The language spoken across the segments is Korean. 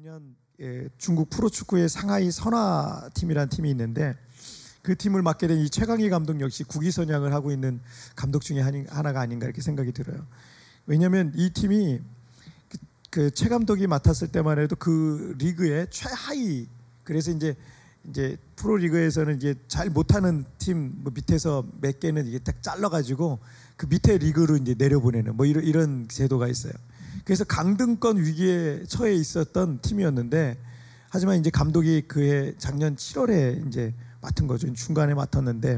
2006년 중국 프로축구의 상하이 선화팀이라는 팀이 있는데 그 팀을 맡게 된 이 최강희 감독 역시 국위선양을 하고 있는 감독 중에 하나가 아닌가 이렇게 생각이 들어요. 왜냐하면 이 팀이 그 최 감독이 맡았을 때만 해도 그 리그의 최하위, 그래서 이제 프로리그에서는 이제 잘 못하는 팀 밑에서 몇 개는 이게 딱 잘라가지고 그 밑에 리그로 이제 내려보내는 이런 제도가 있어요. 그래서 강등권 위기에 처해 있었던 팀이었는데, 하지만 이제 감독이 그해 작년 7월에 이제 맡은 거죠. 중간에 맡았는데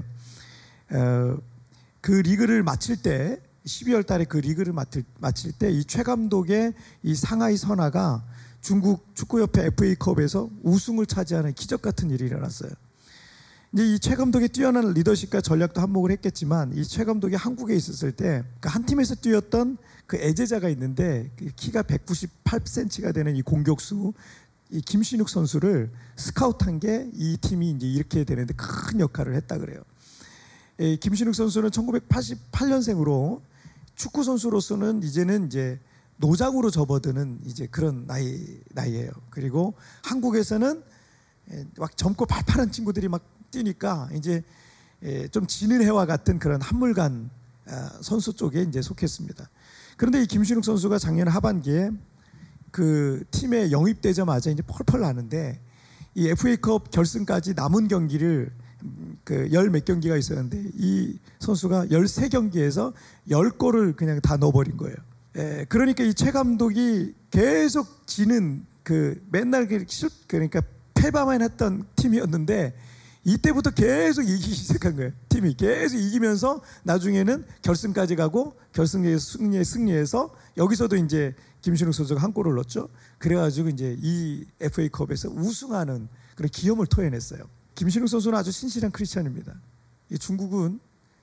그 리그를 마칠 때 12월 달에 그 리그를 마칠 때 이 최 감독의 이 상하이 선화가 중국 축구협회 FA컵에서 우승을 차지하는 기적 같은 일이 일어났어요. 이제 이 최 감독의 뛰어난 리더십과 전략도 한몫을 했겠지만, 이 최 감독이 한국에 있었을 때 그 한 팀에서 뛰었던 그 애제자가 있는데 그 키가 198cm가 되는 이 공격수 이 김신욱 선수를 스카우트한 게 이 팀이 이제 이렇게 되는데 큰 역할을 했다 그래요. 김신욱 선수는 1988년생으로 축구 선수로서는 이제는 이제 노장으로 접어드는 이제 그런 나이예요. 그리고 한국에서는 막 젊고 발팔한 친구들이 막 뛰니까 이제 좀 지는 해와 같은 그런 한물간 선수 쪽에 이제 속했습니다. 그런데 이 김신욱 선수가 작년 하반기에 그 팀에 영입되자마자 이제 펄펄 나는데, 이 FA컵 결승까지 남은 경기를 그 열 몇 경기가 있었는데 이 선수가 13경기에서 10골을 그냥 다 넣어버린 거예요. 그러니까 이 최 감독이 계속 지는 맨날 그러니까 패배만 했던 팀이었는데 이때부터 계속 이기기 시작한 거예요. 팀이 계속 이기면서 나중에는 결승까지 가고 결승에서 승리해서 여기서도 이제 김신욱 선수가 한 골을 넣었죠. 그래가지고 이제 이 FA컵에서 우승하는 그런 기염을 토해냈어요. 김신욱 선수는 아주 신실한 크리스찬입니다. 중국은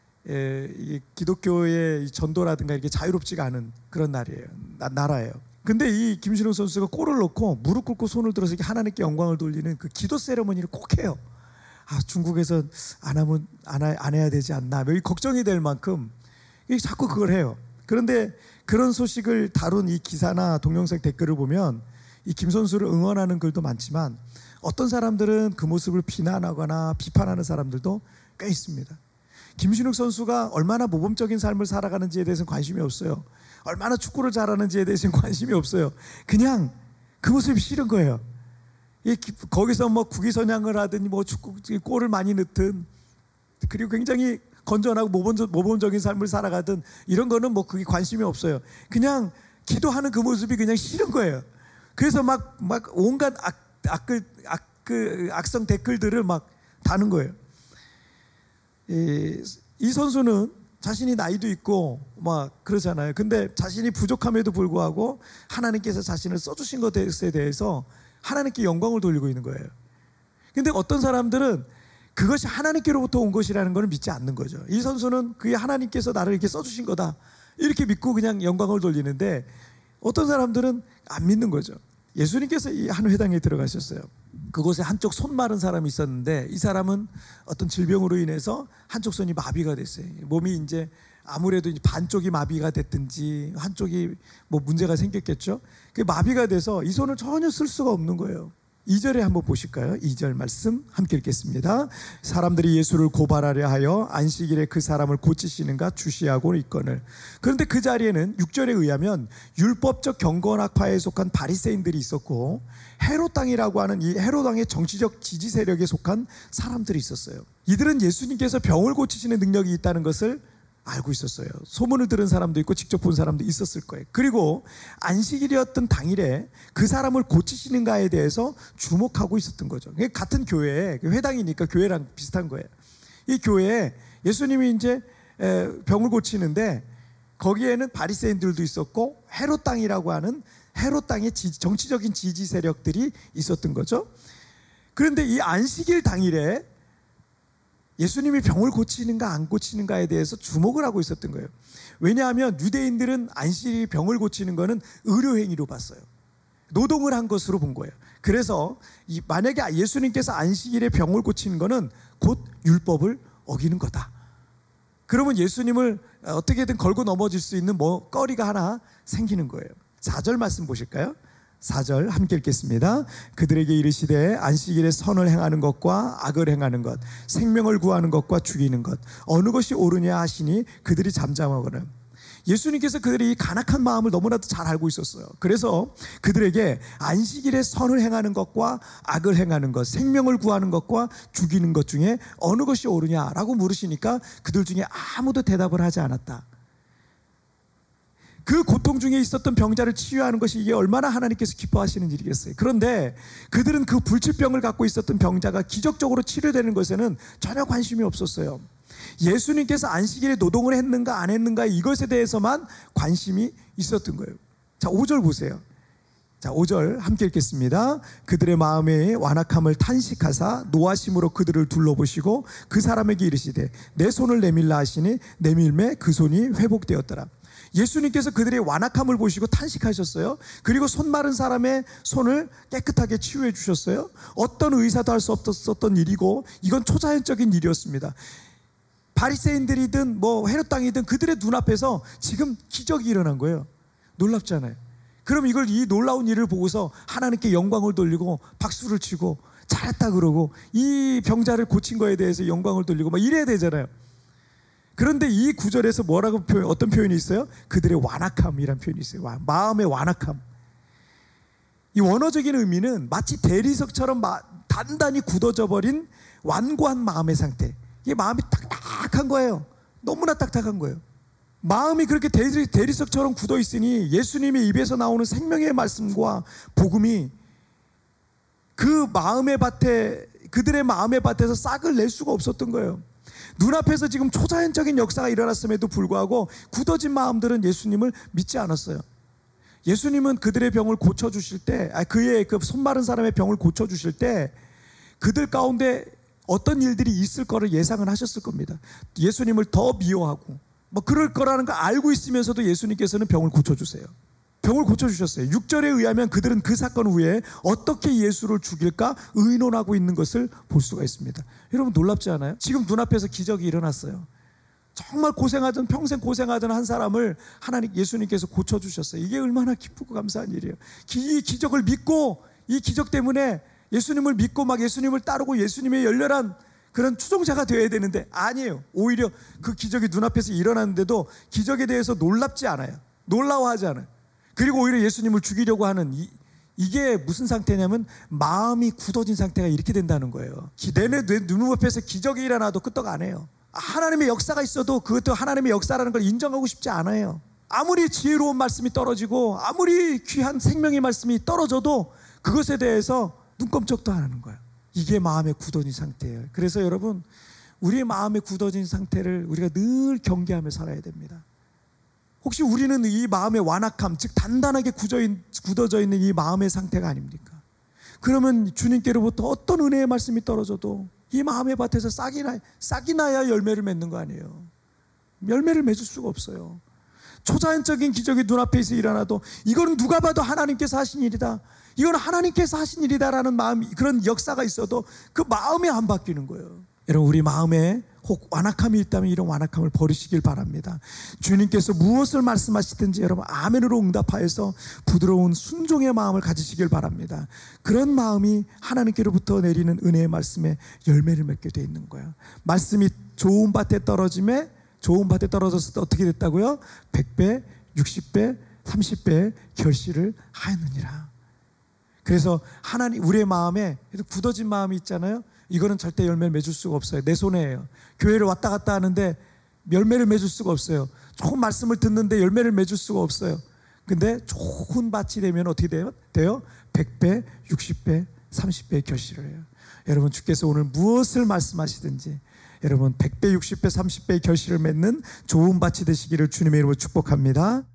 기독교의 전도라든가 이렇게 자유롭지가 않은 그런 나라예요. 근데 이 김신욱 선수가 골을 넣고 무릎 꿇고 손을 들어서 이렇게 하나님께 영광을 돌리는 그 기도 세레머니를 꼭 해요. 중국에서 안 해야 되지 않나 걱정이 될 만큼 자꾸 그걸 해요. 그런데 그런 소식을 다룬 이 기사나 동영상 댓글을 보면 이 김 선수를 응원하는 글도 많지만, 어떤 사람들은 그 모습을 비난하거나 비판하는 사람들도 꽤 있습니다. 김신욱 선수가 얼마나 모범적인 삶을 살아가는지에 대해서는 관심이 없어요. 얼마나 축구를 잘하는지에 대해서는 관심이 없어요. 그냥 그 모습이 싫은 거예요. 거기서 국위선양을 하든 축구 골을 많이 넣든, 그리고 굉장히 건전하고 모범적인 삶을 살아가든 이런 거는 그게 관심이 없어요. 그냥 기도하는 그 모습이 그냥 싫은 거예요. 그래서 막 온갖 악성 댓글들을 막 다는 거예요. 이 선수는 자신이 나이도 있고 막 그러잖아요. 근데 자신이 부족함에도 불구하고 하나님께서 자신을 써주신 것에 대해서 하나님께 영광을 돌리고 있는 거예요. 근데 어떤 사람들은 그것이 하나님께로부터 온 것이라는 것을 믿지 않는 거죠. 이 선수는 그게 하나님께서 나를 이렇게 써주신 거다 이렇게 믿고 그냥 영광을 돌리는데, 어떤 사람들은 안 믿는 거죠. 예수님께서 이 한 회당에 들어가셨어요. 그곳에 한쪽 손 마른 사람이 있었는데, 이 사람은 어떤 질병으로 인해서 한쪽 손이 마비가 됐어요. 몸이 이제 아무래도 이제 반쪽이 마비가 됐든지 한쪽이 문제가 생겼겠죠. 그 마비가 돼서 이 손을 전혀 쓸 수가 없는 거예요. 2절에 한번 보실까요? 2절 말씀 함께 읽겠습니다. 사람들이 예수를 고발하려 하여 안식일에 그 사람을 고치시는가 주시하고 있거늘. 그런데 그 자리에는 6절에 의하면 율법적 경건학파에 속한 바리새인들이 있었고, 헤롯 당이라고 하는 이 헤롯 당의 정치적 지지 세력에 속한 사람들이 있었어요. 이들은 예수님께서 병을 고치시는 능력이 있다는 것을 알고 있었어요. 소문을 들은 사람도 있고 직접 본 사람도 있었을 거예요. 그리고 안식일이었던 당일에 그 사람을 고치시는가에 대해서 주목하고 있었던 거죠. 같은 교회에, 회당이니까 교회랑 비슷한 거예요. 이 교회에 예수님이 이제 병을 고치는데 거기에는 바리새인들도 있었고 헤롯 당이라고 하는 헤롯 당의 정치적인 지지 세력들이 있었던 거죠. 그런데 이 안식일 당일에 예수님이 병을 고치는가 안 고치는가에 대해서 주목을 하고 있었던 거예요. 왜냐하면 유대인들은 안식일이 병을 고치는 것은 의료행위로 봤어요. 노동을 한 것으로 본 거예요. 그래서 만약에 예수님께서 안식일에 병을 고치는 것은 곧 율법을 어기는 거다. 그러면 예수님을 어떻게든 걸고 넘어질 수 있는 거리가 하나 생기는 거예요. 4절 말씀 보실까요? 4절 함께 읽겠습니다. 그들에게 이르시되 안식일에 선을 행하는 것과 악을 행하는 것, 생명을 구하는 것과 죽이는 것, 어느 것이 옳으냐 하시니 그들이 잠잠하거늘. 예수님께서 그들의 이 간악한 마음을 너무나도 잘 알고 있었어요. 그래서 그들에게 안식일에 선을 행하는 것과 악을 행하는 것, 생명을 구하는 것과 죽이는 것 중에 어느 것이 옳으냐라고 물으시니까 그들 중에 아무도 대답을 하지 않았다. 그 고통 중에 있었던 병자를 치유하는 것이 이게 얼마나 하나님께서 기뻐하시는 일이겠어요. 그런데 그들은 그 불치병을 갖고 있었던 병자가 기적적으로 치료되는 것에는 전혀 관심이 없었어요. 예수님께서 안식일에 노동을 했는가 안 했는가 이것에 대해서만 관심이 있었던 거예요. 자, 5절 보세요. 자, 5절 함께 읽겠습니다. 그들의 마음의 완악함을 탄식하사 노하심으로 그들을 둘러보시고 그 사람에게 이르시되 내 손을 내밀라 하시니 내밀매 그 손이 회복되었더라. 예수님께서 그들의 완악함을 보시고 탄식하셨어요. 그리고 손 마른 사람의 손을 깨끗하게 치유해 주셨어요. 어떤 의사도 할 수 없었던 일이고 이건 초자연적인 일이었습니다. 바리새인들이든 뭐 헤롯 땅이든 그들의 눈앞에서 지금 기적이 일어난 거예요. 놀랍잖아요. 그럼 이걸 이 놀라운 일을 보고서 하나님께 영광을 돌리고 박수를 치고 잘했다 그러고 이 병자를 고친 거에 대해서 영광을 돌리고 막 이래야 되잖아요. 그런데 이 구절에서 뭐라고 어떤 표현이 있어요? 그들의 완악함이라는 표현이 있어요. 마음의 완악함. 이 원어적인 의미는 마치 대리석처럼 단단히 굳어져 버린 완고한 마음의 상태. 이 마음이 딱딱한 거예요. 너무나 딱딱한 거예요. 마음이 그렇게 대리석처럼 굳어 있으니 예수님의 입에서 나오는 생명의 말씀과 복음이 그 마음의 밭에, 그들의 마음의 밭에서 싹을 낼 수가 없었던 거예요. 눈앞에서 지금 초자연적인 역사가 일어났음에도 불구하고 굳어진 마음들은 예수님을 믿지 않았어요. 예수님은 그들의 병을 고쳐주실 때, 그의 그 손 마른 사람의 병을 고쳐주실 때 그들 가운데 어떤 일들이 있을 거를 예상을 하셨을 겁니다. 예수님을 더 미워하고 뭐 그럴 거라는 걸 알고 있으면서도 예수님께서는 병을 고쳐주세요. 병을 고쳐주셨어요. 6절에 의하면 그들은 그 사건 후에 어떻게 예수를 죽일까 의논하고 있는 것을 볼 수가 있습니다. 여러분 놀랍지 않아요? 지금 눈앞에서 기적이 일어났어요. 정말 고생하던, 평생 고생하던 한 사람을 예수님께서 고쳐주셨어요. 이게 얼마나 기쁘고 감사한 일이에요. 이 기적을 믿고, 이 기적 때문에 예수님을 믿고 막 예수님을 따르고 예수님의 열렬한 그런 추종자가 되어야 되는데 아니에요. 오히려 그 기적이 눈앞에서 일어났는데도 기적에 대해서 놀랍지 않아요. 놀라워하지 않아요. 그리고 오히려 예수님을 죽이려고 하는 이게 무슨 상태냐면 마음이 굳어진 상태가 이렇게 된다는 거예요. 내 눈앞에서 기적이 일어나도 끄떡 안 해요. 하나님의 역사가 있어도 그것도 하나님의 역사라는 걸 인정하고 싶지 않아요. 아무리 지혜로운 말씀이 떨어지고 아무리 귀한 생명의 말씀이 떨어져도 그것에 대해서 눈꼼짝도 안 하는 거예요. 이게 마음의 굳어진 상태예요. 그래서 여러분 우리의 마음의 굳어진 상태를 우리가 늘 경계하며 살아야 됩니다. 혹시 우리는 이 마음의 완악함, 즉 단단하게 굳어져 있는 이 마음의 상태가 아닙니까? 그러면 주님께로부터 어떤 은혜의 말씀이 떨어져도 이 마음의 밭에서 싹이 나야 열매를 맺는 거 아니에요. 열매를 맺을 수가 없어요. 초자연적인 기적이 눈앞에서 일어나도 이거는 누가 봐도 하나님께서 하신 일이다, 이건 하나님께서 하신 일이다라는 마음, 그런 역사가 있어도 그 마음이 안 바뀌는 거예요. 여러분 우리 마음에 혹 완악함이 있다면 이런 완악함을 버리시길 바랍니다. 주님께서 무엇을 말씀하시든지 여러분 아멘으로 응답하여서 부드러운 순종의 마음을 가지시길 바랍니다. 그런 마음이 하나님께로부터 내리는 은혜의 말씀에 열매를 맺게 돼 있는 거예요. 말씀이 좋은 밭에 떨어졌을 때 어떻게 됐다고요? 100배, 60배, 30배 결실을 하였느니라. 그래서 하나님, 우리의 마음에 굳어진 마음이 있잖아요. 이거는 절대 열매를 맺을 수가 없어요. 내 손해예요. 교회를 왔다 갔다 하는데 열매를 맺을 수가 없어요. 좋은 말씀을 듣는데 열매를 맺을 수가 없어요. 근데 좋은 밭이 되면 어떻게 돼요? 100배, 60배, 30배의 결실을 해요. 여러분 주께서 오늘 무엇을 말씀하시든지 여러분 100배, 60배, 30배의 결실을 맺는 좋은 밭이 되시기를 주님의 이름으로 축복합니다.